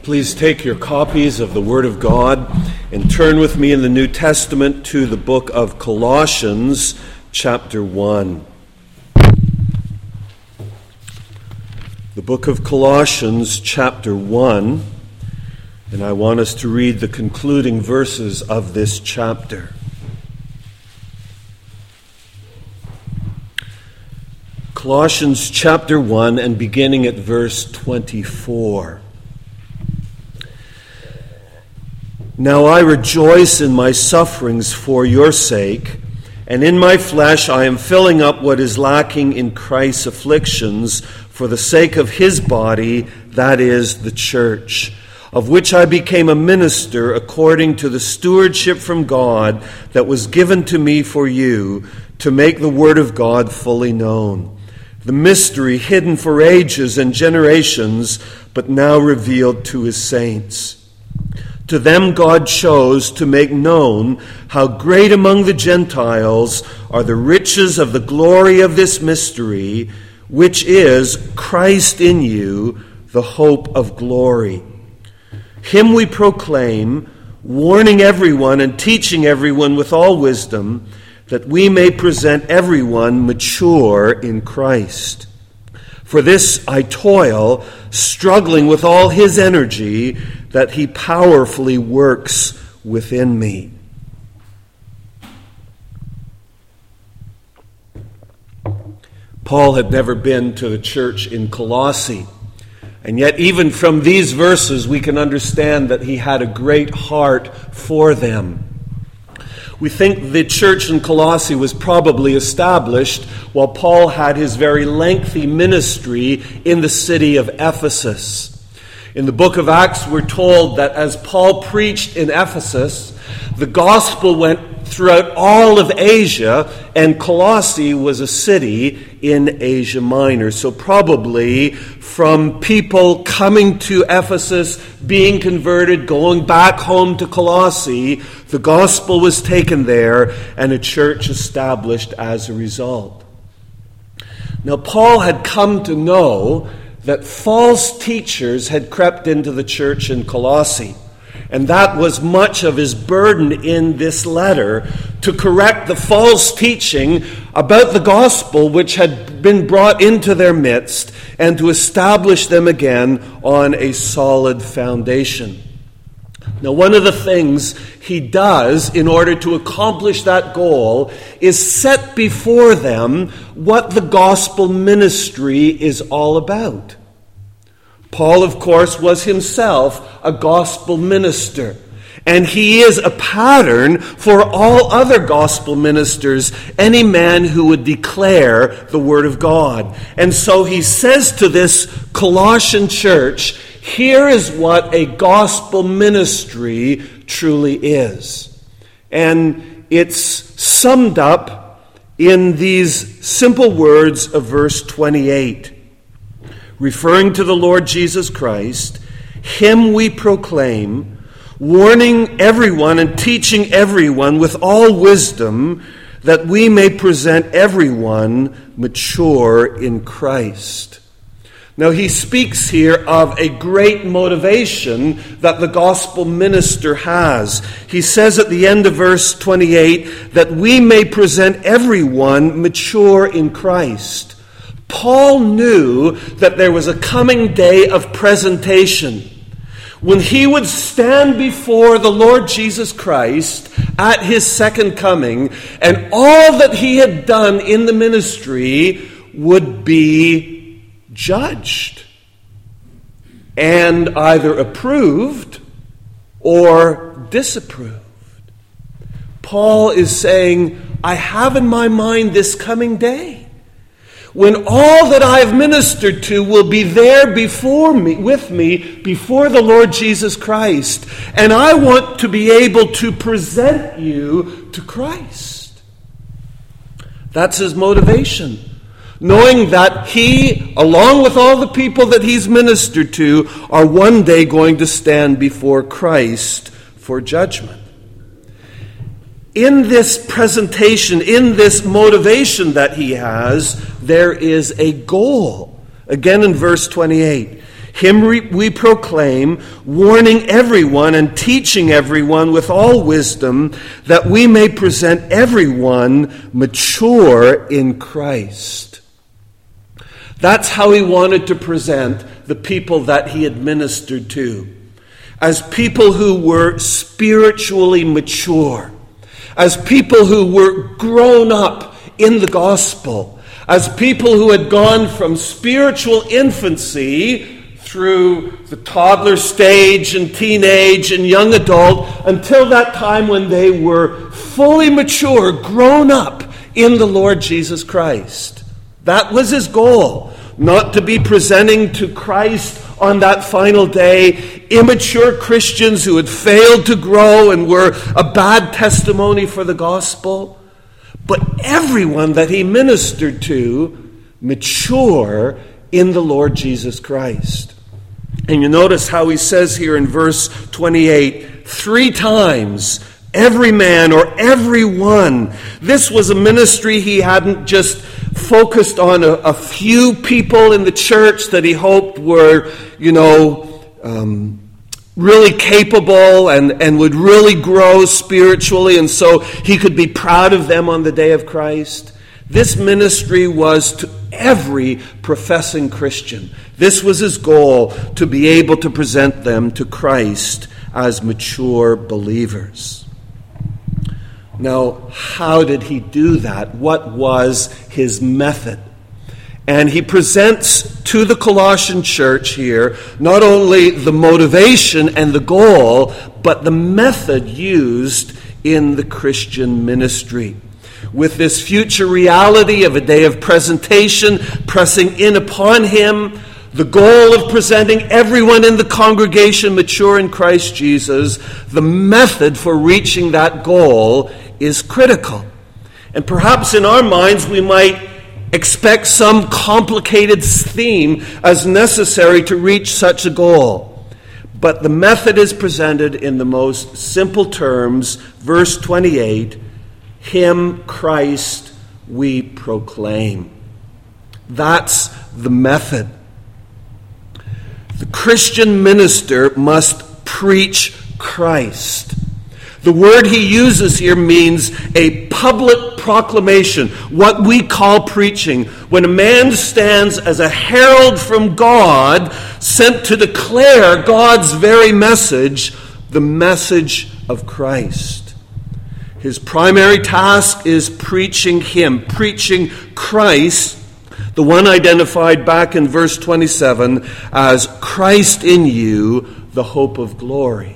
Please take your copies of the Word of God and turn with me in the New Testament to the book of Colossians, chapter 1. The book of Colossians, chapter 1, and I want us to read the concluding verses of this chapter. Colossians chapter 1 and beginning at verse 24. Now I rejoice in my sufferings for your sake, and in my flesh I am filling up what is lacking in Christ's afflictions for the sake of his body, that is, the church, of which I became a minister according to the stewardship from God that was given to me for you, to make the word of God fully known, the mystery hidden for ages and generations, but now revealed to his saints. To them God chose to make known how great among the Gentiles are the riches of the glory of this mystery, which is Christ in you, the hope of glory. Him we proclaim, warning everyone and teaching everyone with all wisdom, that we may present everyone mature in Christ. For this I toil, struggling with all his energy, that he powerfully works within me. Paul had never been to the church in Colossae, and yet even from these verses we can understand that he had a great heart for them. We think the church in Colossae was probably established while Paul had his very lengthy ministry in the city of Ephesus. In the book of Acts, we're told that as Paul preached in Ephesus, the gospel went throughout all of Asia, and Colossae was a city in Asia Minor. So probably from people coming to Ephesus, being converted, going back home to Colossae, the gospel was taken there and a church established as a result. Now, Paul had come to know that false teachers had crept into the church in Colossae. And that was much of his burden in this letter, to correct the false teaching about the gospel which had been brought into their midst and to establish them again on a solid foundation. Now, one of the things he does in order to accomplish that goal is set before them what the gospel ministry is all about. Paul, of course, was himself a gospel minister, and he is a pattern for all other gospel ministers, any man who would declare the word of God. And so he says to this Colossian church, here is what a gospel ministry truly is. And it's summed up in these simple words of verse 28. Referring to the Lord Jesus Christ, him we proclaim, warning everyone and teaching everyone with all wisdom, that we may present everyone mature in Christ. Now, he speaks here of a great motivation that the gospel minister has. He says at the end of verse 28 that we may present everyone mature in Christ. Paul knew that there was a coming day of presentation when he would stand before the Lord Jesus Christ at his second coming, and all that he had done in the ministry would be judged and either approved or disapproved. Paul is saying, I have in my mind this coming day when all that I have ministered to will be there before me, with me, before the Lord Jesus Christ. And I want to be able to present you to Christ. That's his motivation. Knowing that he, along with all the people that he's ministered to, are one day going to stand before Christ for judgment. In this presentation, in this motivation that he has, there is a goal. Again in verse 28, Him we proclaim, warning everyone and teaching everyone with all wisdom, that we may present everyone mature in Christ. That's how he wanted to present the people that he administered to, as people who were spiritually mature, as people who were grown up in the gospel, as people who had gone from spiritual infancy through the toddler stage and teenage and young adult until that time when they were fully mature, grown up in the Lord Jesus Christ. That was his goal, not to be presenting to Christ on that final day immature Christians who had failed to grow and were a bad testimony for the gospel, but everyone that he ministered to mature in the Lord Jesus Christ. And you notice how he says here in verse 28, 3 times, every man or every one. This was a ministry he hadn't just focused on a few people in the church that he hoped were, really capable and would really grow spiritually, and so he could be proud of them on the day of Christ. This ministry was to every professing Christian. This was his goal, to be able to present them to Christ as mature believers. Now, how did he do that? What was his method? And he presents to the Colossian church here not only the motivation and the goal, but the method used in the Christian ministry. With this future reality of a day of presentation pressing in upon him, the goal of presenting everyone in the congregation mature in Christ Jesus, the method for reaching that goal is critical. And perhaps in our minds we might expect some complicated theme as necessary to reach such a goal. But the method is presented in the most simple terms. Verse 28, Him, Christ, we proclaim. That's the method. The Christian minister must preach Christ. The word he uses here means a public proclamation, what we call preaching. When a man stands as a herald from God, sent to declare God's very message, the message of Christ. His primary task is preaching Him, preaching Christ, the one identified back in verse 27 as Christ in you, the hope of glory.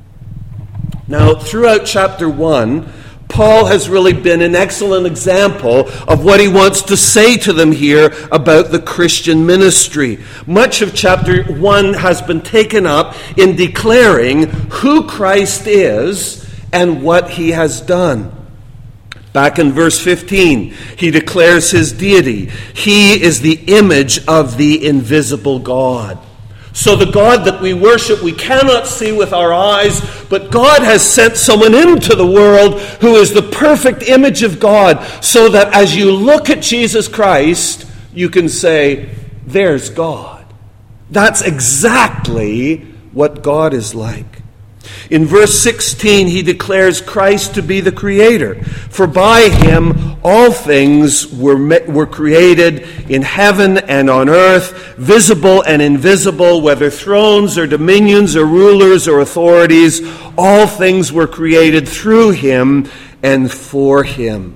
Now, throughout chapter 1, Paul has really been an excellent example of what he wants to say to them here about the Christian ministry. Much of chapter 1 has been taken up in declaring who Christ is and what he has done. Back in verse 15, he declares his deity. He is the image of the invisible God. So the God that we worship, we cannot see with our eyes, but God has sent someone into the world who is the perfect image of God, so that as you look at Jesus Christ, you can say, there's God. That's exactly what God is like. In verse 16, he declares Christ to be the Creator. For by him all things were created in heaven and on earth, visible and invisible, whether thrones or dominions or rulers or authorities. All things were created through him and for him.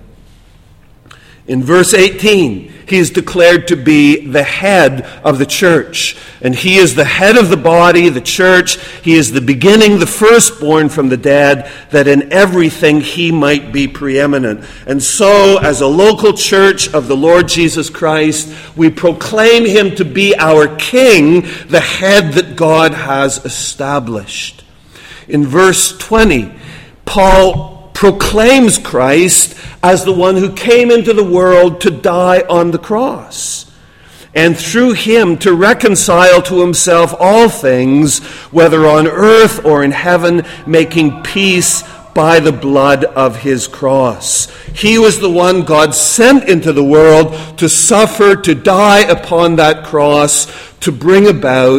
In verse 18, he is declared to be the head of the church. And he is the head of the body, the church. He is the beginning, the firstborn from the dead, that in everything he might be preeminent. And so, as a local church of the Lord Jesus Christ, we proclaim him to be our king, the head that God has established. In verse 20, Paul proclaims Christ as the one who came into the world to die on the cross, and through him to reconcile to himself all things, whether on earth or in heaven, making peace by the blood of his cross. He was the one God sent into the world to suffer, to die upon that cross, to bring about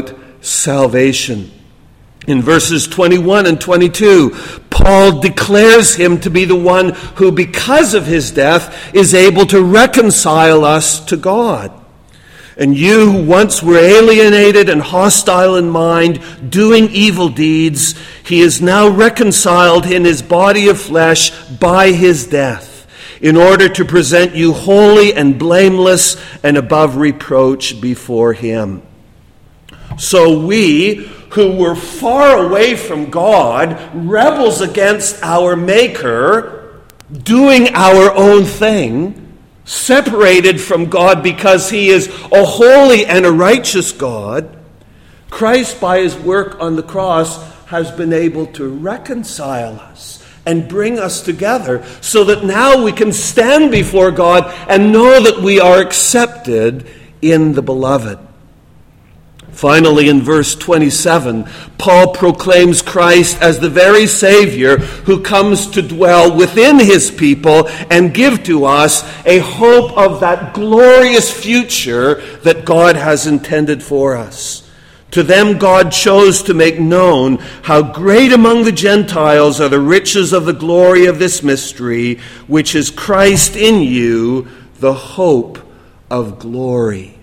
salvation. In verses 21 and 22, Paul declares him to be the one who, because of his death, is able to reconcile us to God. And you who once were alienated and hostile in mind, doing evil deeds, he is now reconciled in his body of flesh by his death, in order to present you holy and blameless and above reproach before him. So we, who were far away from God, rebels against our Maker, doing our own thing, separated from God because he is a holy and a righteous God, Christ, by his work on the cross, has been able to reconcile us and bring us together so that now we can stand before God and know that we are accepted in the Beloved. Finally, in verse 27, Paul proclaims Christ as the very Savior who comes to dwell within his people and give to us a hope of that glorious future that God has intended for us. To them God chose to make known how great among the Gentiles are the riches of the glory of this mystery, which is Christ in you, the hope of glory.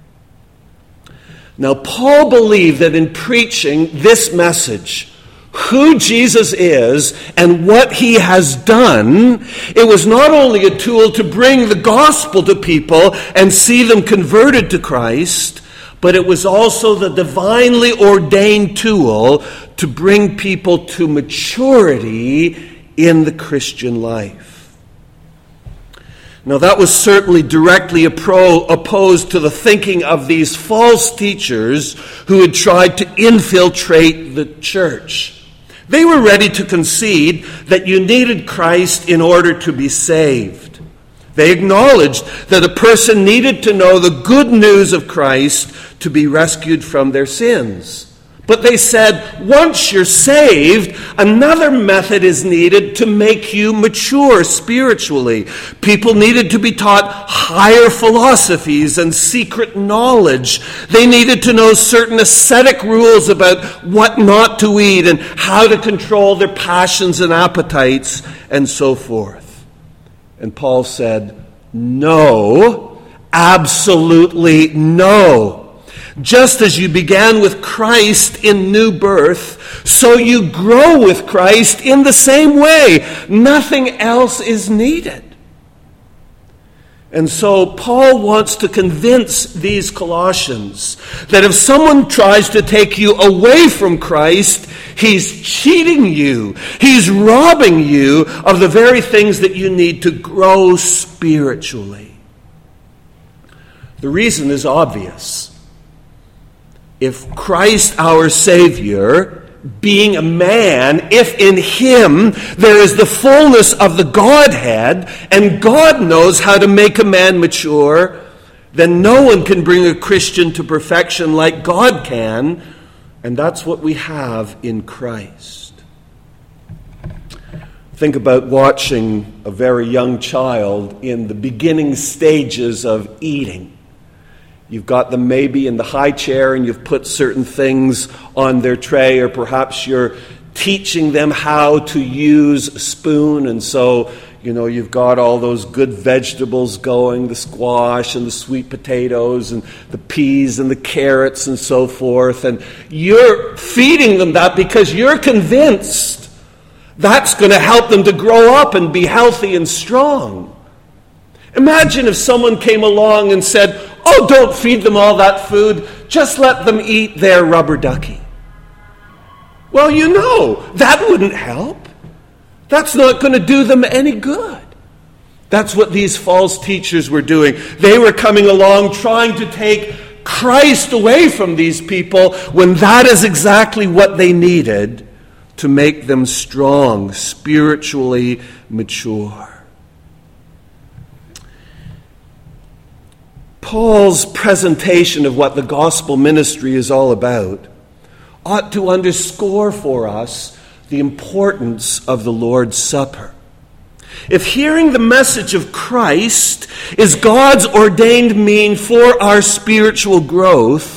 Now, Paul believed that in preaching this message, who Jesus is and what he has done, it was not only a tool to bring the gospel to people and see them converted to Christ, but it was also the divinely ordained tool to bring people to maturity in the Christian life. Now, that was certainly directly opposed to the thinking of these false teachers who had tried to infiltrate the church. They were ready to concede that you needed Christ in order to be saved. They acknowledged that a person needed to know the good news of Christ to be rescued from their sins. But they said, once you're saved, another method is needed to make you mature spiritually. People needed to be taught higher philosophies and secret knowledge. They needed to know certain ascetic rules about what not to eat and how to control their passions and appetites and so forth. And Paul said, no, absolutely no. Just as you began with Christ in new birth, so you grow with Christ in the same way. Nothing else is needed. And so Paul wants to convince these Colossians that if someone tries to take you away from Christ, he's cheating you. He's robbing you of the very things that you need to grow spiritually. The reason is obvious. If Christ our Savior, being a man, if in him there is the fullness of the Godhead, and God knows how to make a man mature, then no one can bring a Christian to perfection like God can, and that's what we have in Christ. Think about watching a very young child in the beginning stages of eating. You've got them maybe in the high chair and you've put certain things on their tray, or perhaps you're teaching them how to use a spoon, and so, you've got all those good vegetables going, the squash and the sweet potatoes and the peas and the carrots and so forth, and you're feeding them that because you're convinced that's going to help them to grow up and be healthy and strong. Imagine if someone came along and said, oh, don't feed them all that food, just let them eat their rubber ducky. Well, that wouldn't help. That's not going to do them any good. That's what these false teachers were doing. They were coming along trying to take Christ away from these people when that is exactly what they needed to make them strong, spiritually mature. Paul's presentation of what the gospel ministry is all about ought to underscore for us the importance of the Lord's Supper. If hearing the message of Christ is God's ordained mean for our spiritual growth,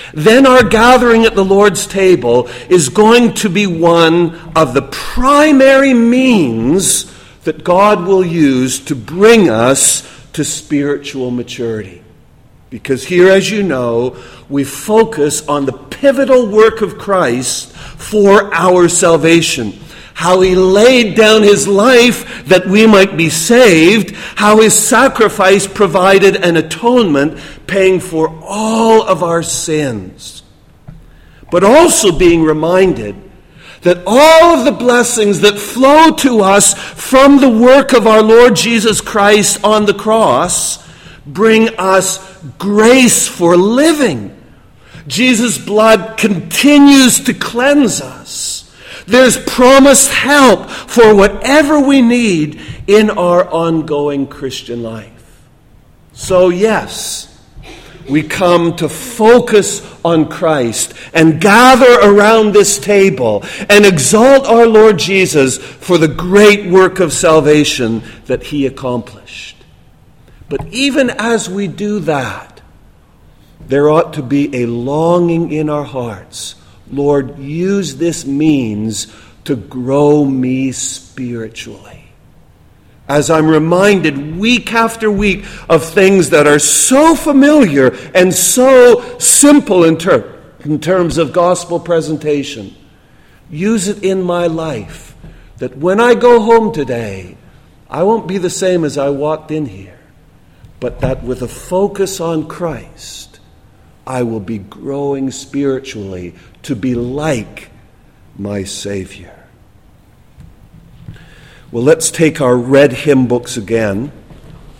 then our gathering at the Lord's table is going to be one of the primary means that God will use to bring us to spiritual maturity. Because here, as you know, we focus on the pivotal work of Christ for our salvation. How he laid down his life that we might be saved, how his sacrifice provided an atonement, paying for all of our sins. But also being reminded that all of the blessings that flow to us from the work of our Lord Jesus Christ on the cross bring us grace for living. Jesus' blood continues to cleanse us. There's promised help for whatever we need in our ongoing Christian life. So yes, we come to focus on Christ and gather around this table and exalt our Lord Jesus for the great work of salvation that he accomplished. But even as we do that, there ought to be a longing in our hearts. Lord, use this means to grow me spiritually. As I'm reminded week after week of things that are so familiar and so simple in terms of gospel presentation, use it in my life, that when I go home today, I won't be the same as I walked in here, but that with a focus on Christ, I will be growing spiritually to be like my Savior. Well, let's take our red hymn books again